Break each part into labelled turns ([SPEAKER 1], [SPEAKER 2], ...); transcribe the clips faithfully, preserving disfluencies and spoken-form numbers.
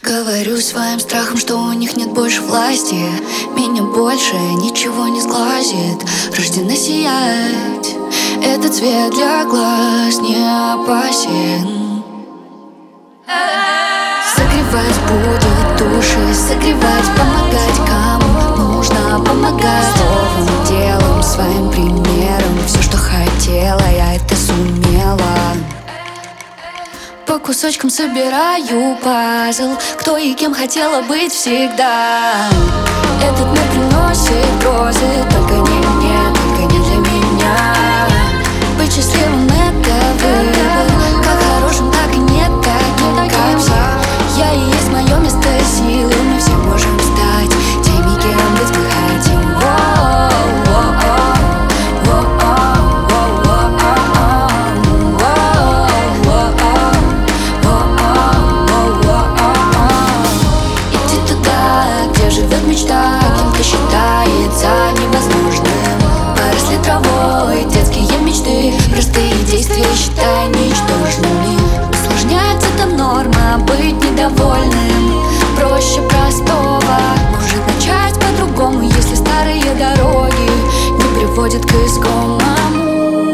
[SPEAKER 1] Говорю своим страхом, что у них нет больше власти. Меня больше ничего не сглазит. Рождена сиять, этот цвет для глаз не опасен. Согревать будет души, согревать, помогать кому нужно помогать. Словом, делом, своим примером. Все, что хотела, я это сумела. По кусочкам собираю пазл. Кто и кем хотела быть всегда. Этот мир приносит грозы, только не мне, только не для меня. Быть счастливым — это выбор, как хорошим, так и нет таким, как все. Я и есть мое место силы. Мы все можем стать теми, кем быть мы хотим. Мечта кем-то считается невозможным. Поросли травой детские мечты, простые действия считай ничтожными. Усложняется там норма быть недовольным. Проще простого может начать по-другому, если старые дороги не приводят к искомому.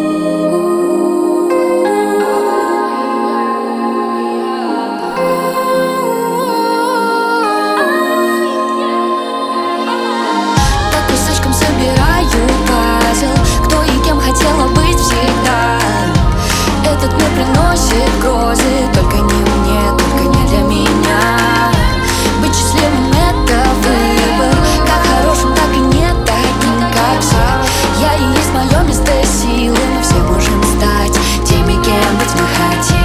[SPEAKER 1] Собираю пазл. Кто и кем хотела быть всегда. Этот мир приносит грозы, только не мне, только не для меня. Быть счастливым — это выбор, как хорошим, так и нет таким, как все. Я и есть мое место силы. Мы все можем стать теми, кем быть мы хотим.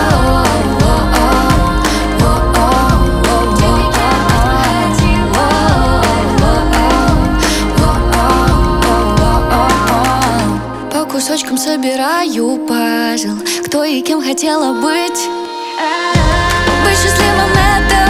[SPEAKER 1] Кусочком собираю пазл. Кто и кем хотела быть. Быть счастливым — это